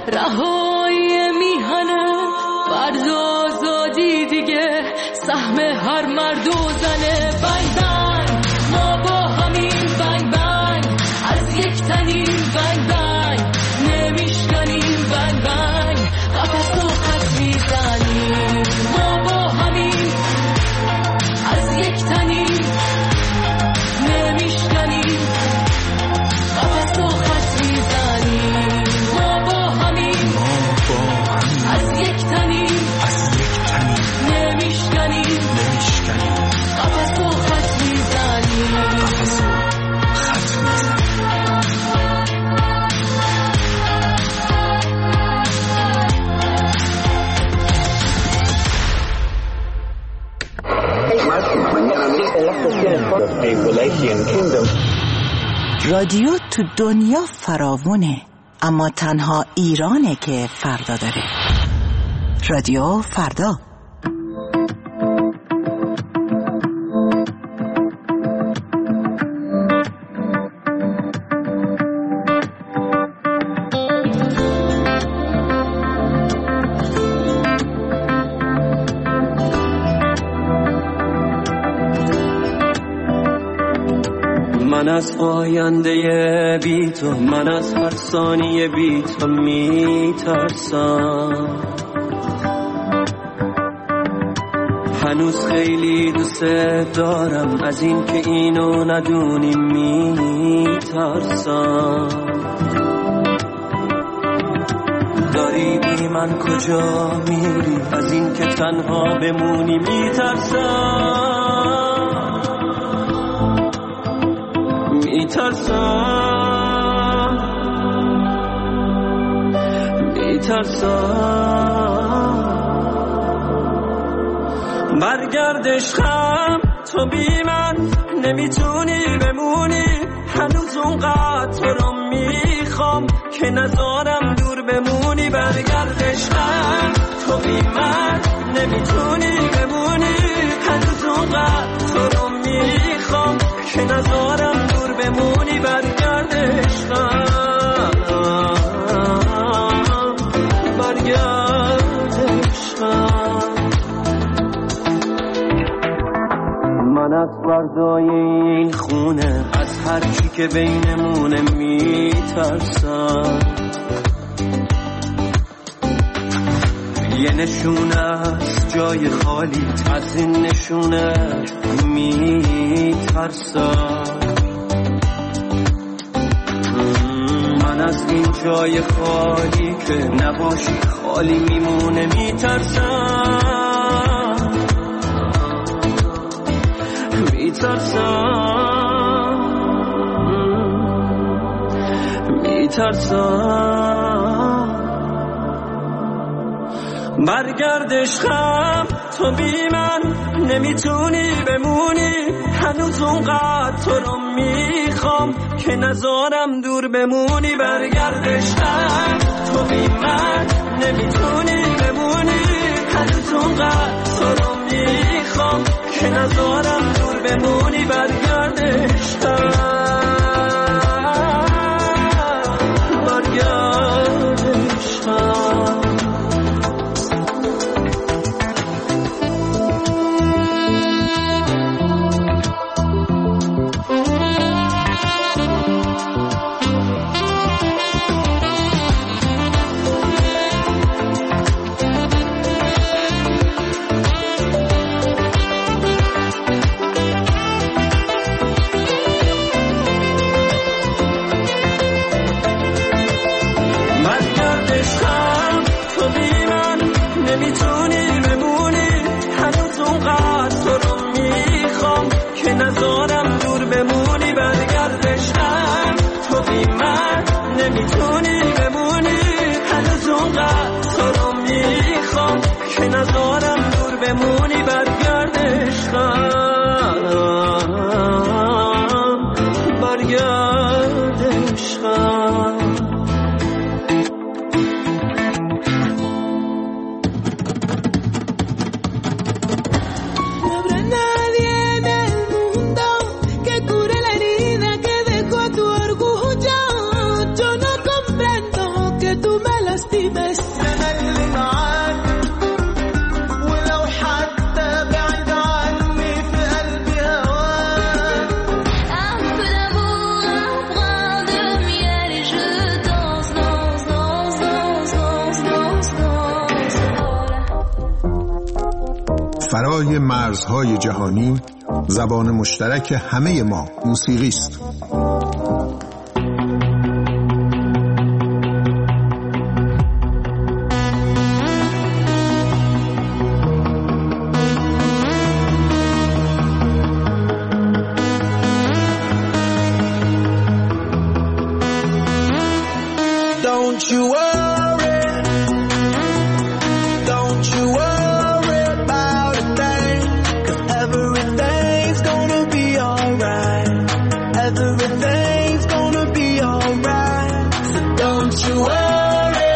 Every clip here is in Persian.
رهایی میهنه فرض آزادی دیگه سهم هر مرد و زنه. بنگ بنگ ما با همین بنگ بنگ از یک تنیم بنگ بنگ نمیشکنیم بنگ بنگ قفص و خط میزنیم ما با همین از یک تنیم نمیشکنیم قفص و خط میزنیم ما با همین از یک تنیم نمیشکنیم قفص و خط میزنیم. رادیو تو دنیا فراوونه، اما تنها ایرانه که فردا داره. رادیو فردا. من از آینده بی تو، من از هر ثانیه بی تو میترسم. هنوز خیلی دوست دارم، از این که اینو ندونی میترسم. داری بی من کجا میری، از این که تنها بمونی میترسم. برگرد عشقم، تو بی من نمیتونی بمونی. هنوز اونقدر تو رو میخوام که نذارم دور بمونی. برگرد عشقم، تو بی من نمیتونی بمونی. هنوز اونقدر تو رو میخوام که نذارم دور بمونی. برگرد عشقم، برگرد عشقم. من از فردای این خونه، از هر چی که بینمونه میترسم. یه نشونه از جای خالی، از این نشونه میترسم. من از این جای خالی که نباشی خالی میمونه میترسم. میترسم. برگرد عشقم، تو بی من نمیتونی بمونی. هنوز اونقدر تو رو میخوام که نذارم دور بمونی. برگرد عشقم، تو بی من نمیتونی بمونی. هنوز اونقدر تو رو میخوام که نذارم دور بمونی. برگرد عشقم، برگرد عشقم. فرای مرزهای جهانی زبان مشترک همه ما موسیقی است. Don't you worry, don't you worry about a thing, 'cause everything's gonna be alright, everything's gonna be alright, so don't you worry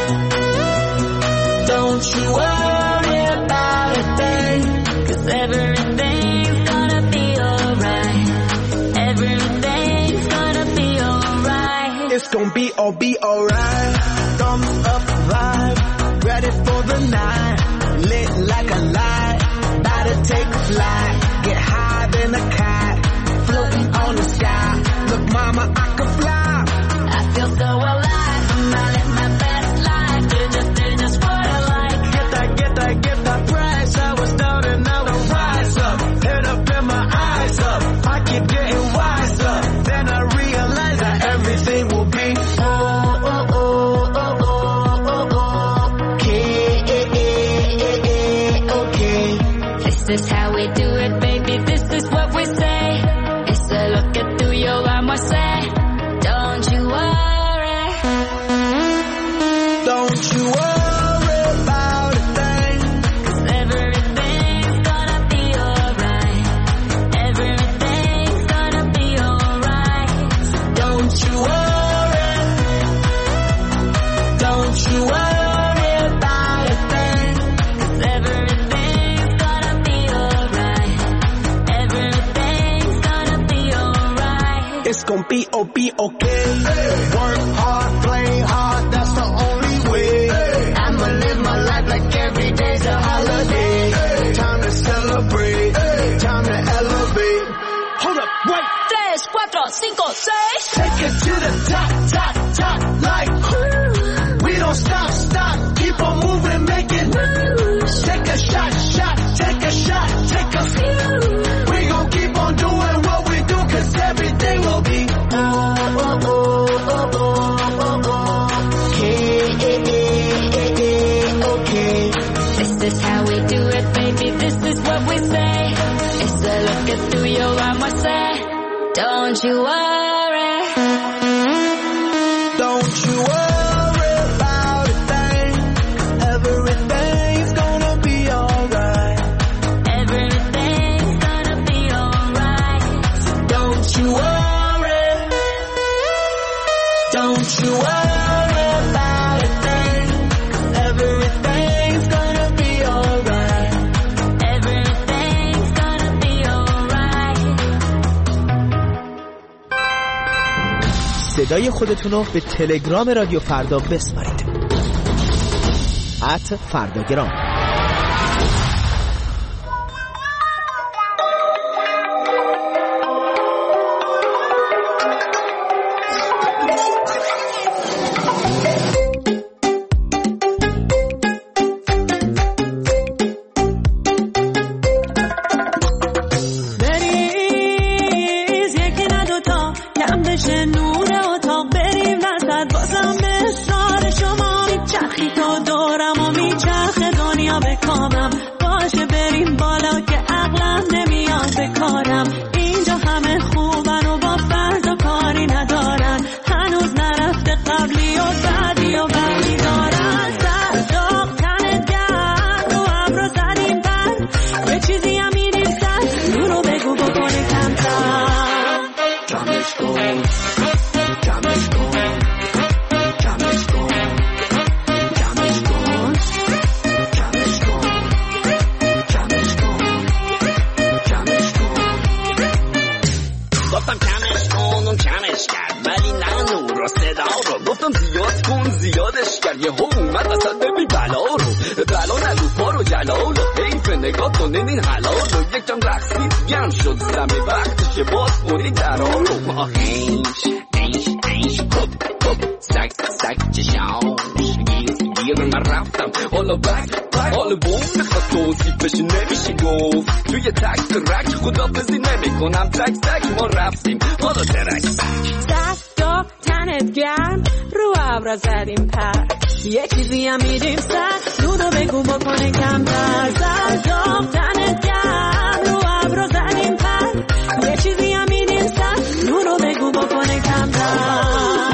about a thing, 'cause everything's gonna be alright, everything's gonna be alright, it's gonna be alright. Thumbs up vibe, ready for the night, lit like a light, about to take a flight, get higher than a kite, floating on the sky, look mama I can fly, I feel so alive, I'm out in my best life, do just what I like, get that price, I was down and now I rise up, head up and my eyes up, I keep getting wiser, then I realize that everything will be this is how we do it, baby, this is what we say. It's a look at through your eyes, I say. Don't you worry, don't you worry about a thing, 'cause everything's gonna be alright, everything's gonna be alright, so don't you worry about a thing, 'cause everything's gonna be alright, everything's gonna be alright, it's gonna be okay, work hard, play hard, that's the only way, I'ma live my life like every day's a holiday, time to celebrate, time to elevate, hold up, wait, 3, 4, 5, 6, take it to the top, like we don't stop, keep on moving, making moves, take a shot, take a few, we gon' keep on doing what we do, 'cause everything will be okay, this is how we do it, baby, this is what we say, it's a look at through your eyes, I say, don't you worry, don't you worry about a thing, 'cause everything's gonna be alright, everything's gonna be alright, so don't you worry about a thing, 'cause everything's gonna be alright, everything's gonna be alright. صدای خودتون رو به تلگرام رادیو فردا بسپارید. @فرداگرام. نگاه کن این حلال رو یکم رقصید گم شد زمه وقتی که باز خوری دران رو ما هیش هپ هپ سک سک چشاش گیز دیر من رفتم حالا بک حال بوم میخواد توصیف بشه نمیشه گفت توی تک ترک خدافزی نمی کنم تک ما رفتیم حالا ترک دست دار تنت گرم رو ابرا زدیم پر یه چیزی هم میدیم سر نونو بگو بکنه کمتر دست دار تنت گرم رو ابرا زدیم پر یه چیزی هم میدیم سر نونو بگو بکنه کمتر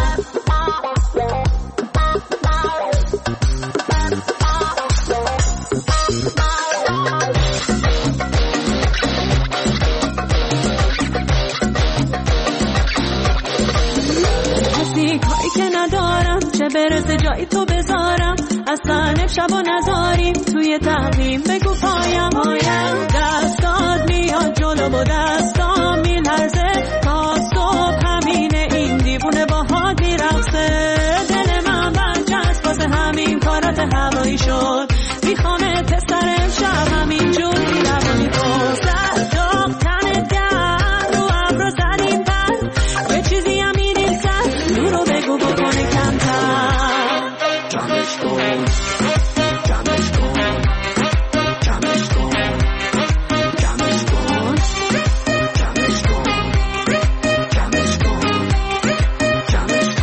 که ندارم چه برسه جایی تو بذارم اصلا شب و نذاریم توی تقویم بگو پایم دستات میاد جلو و دستام میلرزه تا صبح همینه این دیوونه باهات میرقصه دل من برچسب واسه همین کارات هوایی شد میخوامه پسر امشب همین جوری روانی کن سرداغ تنت گرم رو ابرا زدیم پر یه چیزی هم میدیم سر نورو بگو بکنه کمتر جمعش کن جمعش کن جمعش کن جمعش کن جمعش کن جمعش کن جمعش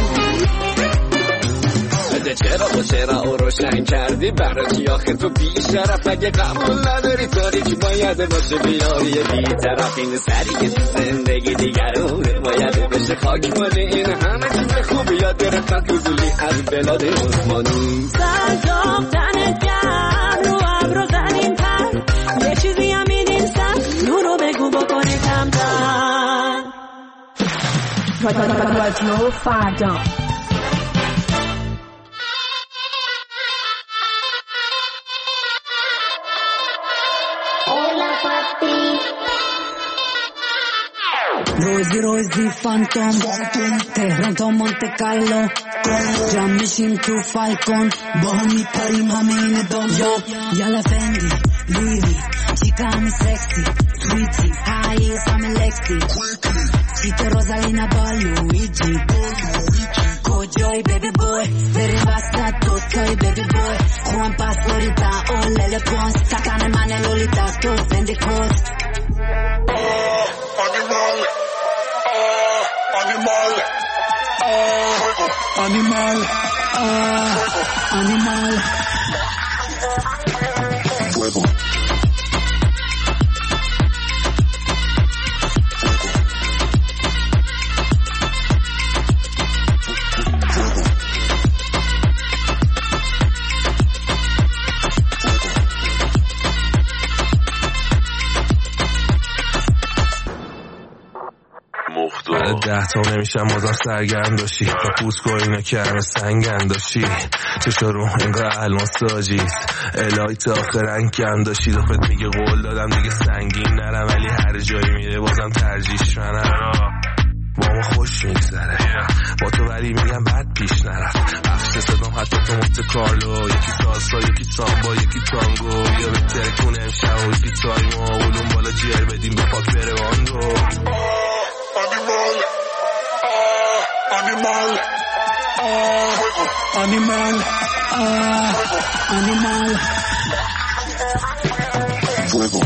کن چرا او روشن کردی برای چی آخه تو بیشرف اگه قبول نداری تاریکی باید باشه بیاری بی طرف این سری که تو زندگی دیگرونه باید بشه خاک مالی این همه چیز خوبی یاد گرفتن حضولی از بلاد عثمانی سرداغ تنت گرم رو ابرا زدیم پر یه چیزی هم میدیم سر نورو بگو بکنه کمتر رادیو فردا روزی فانتوم تهران تا مونته کارلو جمع میشیم تو فالکون با هم میپریم همه این دام یالا فندی لویوی چیکا همه سکسی سویتی هاییز همه لکسی چیت روزالینا با لویجی کجای بیبی بوی بریم وسط دوتای بیبی بوی خوان پاس لوریتا او لیل پونس تکن من لولیتا تو فندی کوز Animal, animal. Fuego. بعد 10 تا نمیشم بازم سرگرم داشتی تا پوست کو اینا که همه سنگن داشتی چشا رو انگاه الماساجیست الهی تا آخر انکم داشتی دفت میگه قول دادم دیگه سنگین نرم ولی هر جایی میره بازم ترجیش منم با ما خوش میگذره با تو ولی میگم بد پیش نرفت بخش صدام حتی تو مونت کارلو یکی سالسا یکی سامبا یکی تانگو یا بهتره کنه امشب و یکی تایما اولون بالا جیر بدیم به پاک بره واندو Animal, animal, animal. Fuego.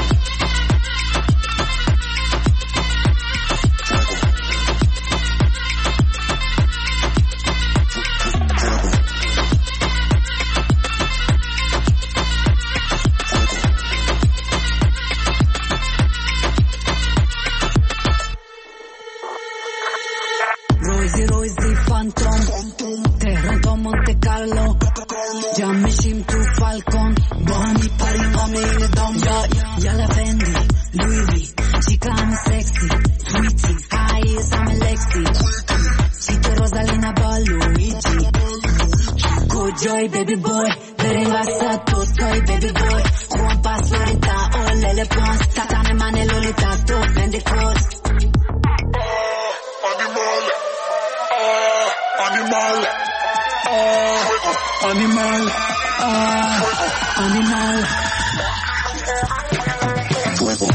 روزی فانتوم تهران تا مونته کارلو جمع میشیم تو فالکون با هم میپریم همه این دام یالا فندی لویوی چیکا همه سکسی سویتی هاییز همه لکسی چیت روزالینا با لویجی کجای بیبی بوی بریم وسط دوتای بیبی بوی خوان پاس لوریتا او لیل پونس تکن من لولیتا تو فندی کوز Animal, animal, animal. Fuego.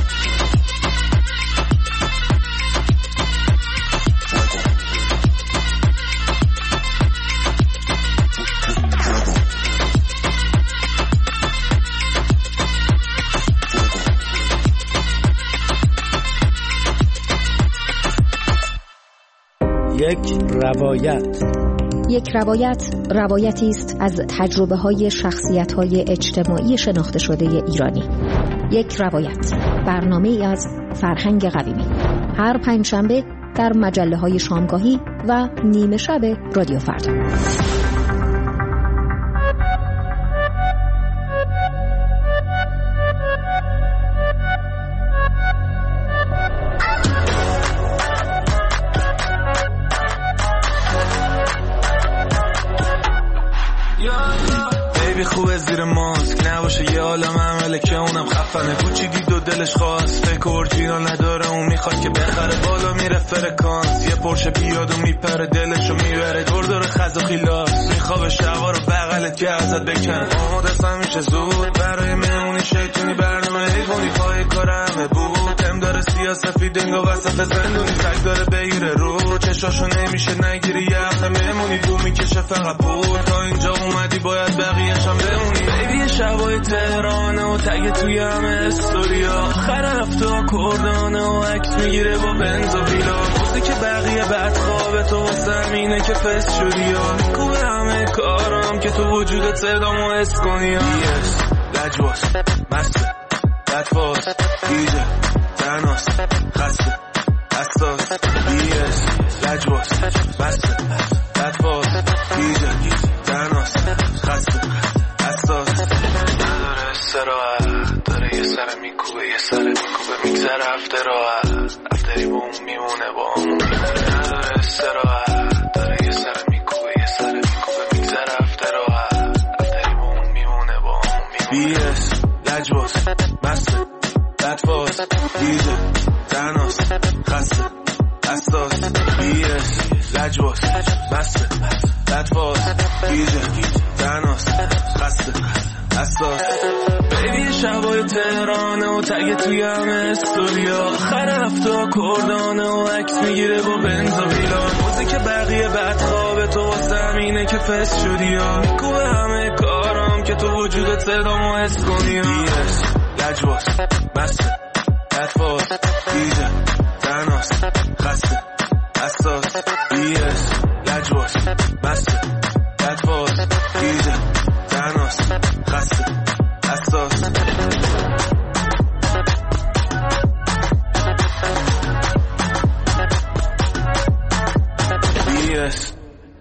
Fuego. یک روایت روایتی است از تجربه‌های شخصیت‌های اجتماعی شناخته شده ایرانی. یک روایت، برنامه‌ای از فرهنگ قویمی. هر پنجشنبه در مجله‌های شامگاهی و نیمه شب رادیو فردا. خوبه زیر ماسک نباشه یه عالم عمله که اونم خفنه کوچی دید و دلش خواست فکر اورجینال نداره اون میخواد که بخره بالا میره فرکانس یه پرشه بیاد و میپره دلشو میبره دور دور خز و خیلاس میخوابه شبا رو بغلت که ازت بکن آماده میشه زود برای مهمونی شیطونی برنامه حیوانی پای کارمه بود تم داره سیاسفید انگا وسط زندونی تک داره بگیره رو چشاشو نمیشه نگیری یه هفته مهمونی دو میکشه فقط بود تا اینجا اومدی باید بقیه‌شم بمونی بیبی شبای تهرانه و تگه توی همه استوریا آخر هفته کردانه و عکس میگیره با بنز و ویلا گفته که بقیه بعد خوابه تو واسه همینه که فست شدی یا میکوبه همه کارم که تو وجودت صدامو حس کنی بیس لجواس مسته لطفاس دیجه تناس خسته حساس بیس لجواس مسته لطفاس دیجه تناس خسته حساس نداره استراحت داره یه سر میکوبه میگذره هفته راحت هفتری با اون میمونه با اون نداره استراحت داره یه سر میکوبه میگذره هفته راحت هفتری با اون میمونه با اون بیس لجواس مسته لطفاس دیجه تناس خسته حساس بیس لجواس مسته لطفاس دیجه تناس خسته حساس بیبی شبای تهرانه و تگه توی همه استوریا آخر هفته کردانه و عکس میگیره با بنز و ویلا موزی که بقیه بعد خوابه تو واسه همینه که فست شدی یا میکوبه همه کارم که تو وجودت صدامو حس کنی بیس لجواس مسته لطفاس دیجه تناس خسته حساس بیس لجواس مسته لطفاس دیجه تناس خسته حساس بیس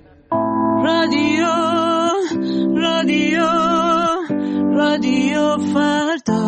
رادیو فردا.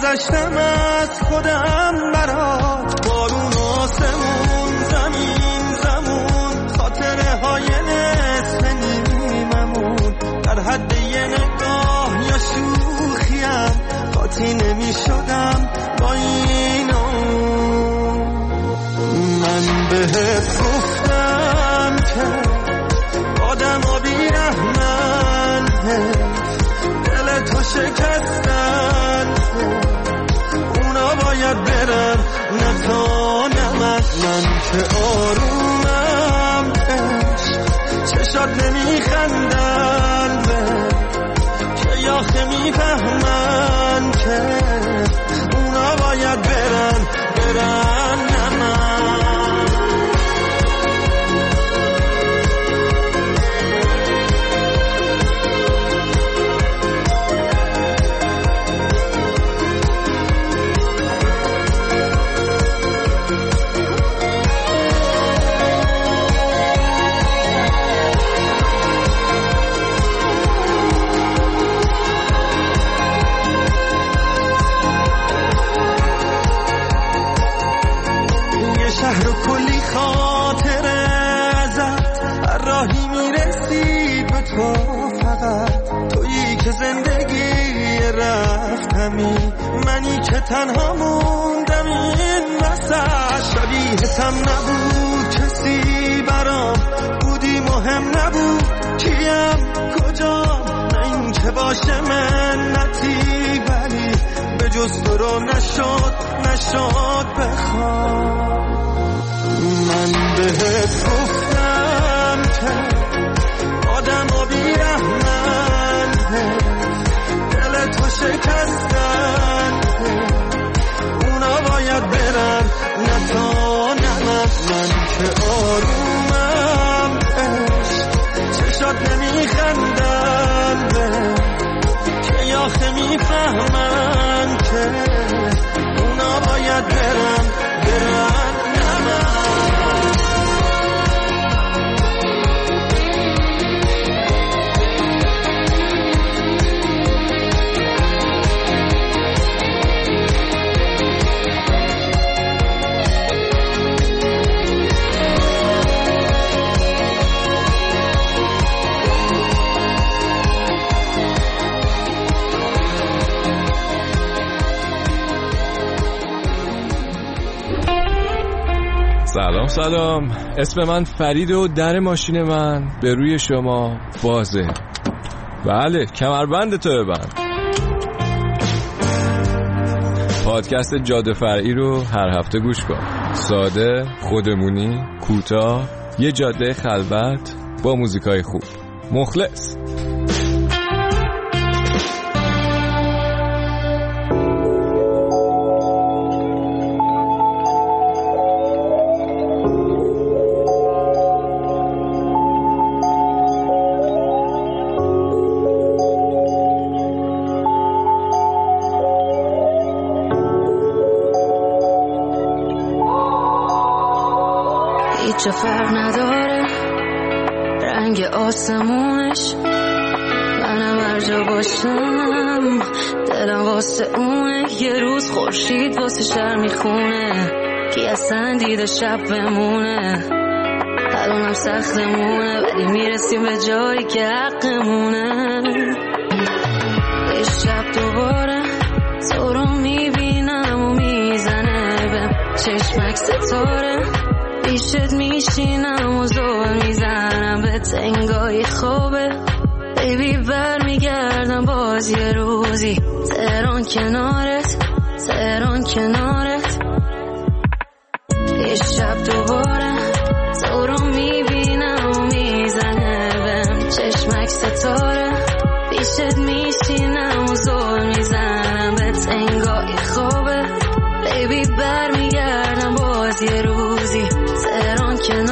گذشتم از خودم برات، بارون آسمون زمین زمون، خاطره های نصف نیممون، در حد یه نگاه یا شوخیم قاطی نمی شدم با اینو. من بهت گفتم که آدم ها بی رحمن، دل تو شکستن، اونا باید برن نه تا نه من که آرومم عشق، چشات نمیخندن که یاخه میفهمن که اونا باید برن نه من. شهر و کلی خاطره ازت، هر راهی میرسی به تو، فقط تویی که زندگی رفتمی، منی که تنها موندم این وسط. شبیهتم نبود کسی برام، بودی مهم نبود کیم کجام، نه این که باشه منتی، ولی به جز تو رو نشد بخوام. من بهت گفتم که آدم ها بی رحمن، دل تو شکستن، اونا باید برن نه تا نه من که آرومم عشق، چشات نمیخندن که یاخه میفهمن که اونا باید برن نه من. سلام، اسم من فرید و در ماشین من به روی شما بازه. بله، کمربند تو ببند. پادکست جاده فرعی رو هر هفته گوش کن. ساده، خودمونی، کوتاه، یه جاده خلوت با موزیکای خوب. مخلص. هیچ فرق نداره رنگ آسمونش، منم هر جا باشم دلم واسه اونه. یه روز خورشید واسه شهر میخونه، کی اصلا دیده شب بمونه. الانم سختمونه ولی میرسیم به جایی که حقمونه. یه شب دوباره تو رو میبینم و میزنه به چشمک ستاره، پیشت میشینم و زور میزنم به تنگای خوبه. بیبی بر میگردم باز یه روزی، تهران کنارت. یه شب دوباره تو رو میبینم و میزنه بهم چشمک ستاره، پیشت میشینم و زور میزنم به تنگای خوبه. بیبی بر میگردم باز یه روزی، تهران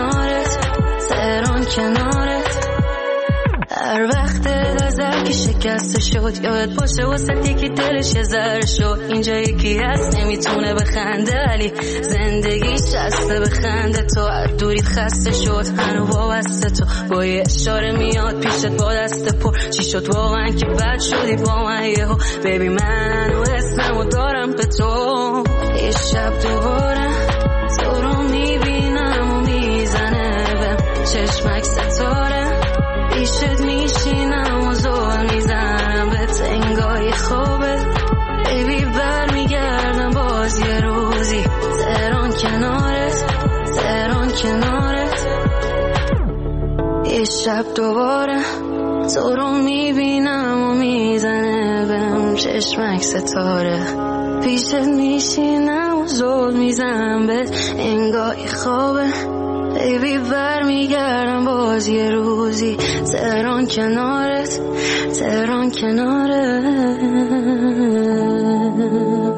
کنارت. هر وقت نظر که شکسته شد یاد باشه واسه یکی دلش یه ذره شد. اینجا یکی هست نمیتونه بخنده ولی زندگی شسته بخنده. تو از دوریت خسته شد هنو وابسته، تو با یه اشاره میاد پیشت با دست پر. چی شد واقعا که بد شدی با من یهو؟ بیبی من و اسممو دارم تو. یه شب دوباره تو رو میبینم و میزنه به چشمک ستاره، پیشت میشینم و زور میزنم به تنگای خوبه. بیبی برمیگردم باز یه روزی تهران کنارت، تهران کنارت. یه شب دوباره تو رو میبینم و میزنه بهم چشمک ستاره، پیشت میشینم و زول میزنم به انگاه خوابه. بیبی برمیگردم باز یه روزی تهران کنارت، تهران کنارت.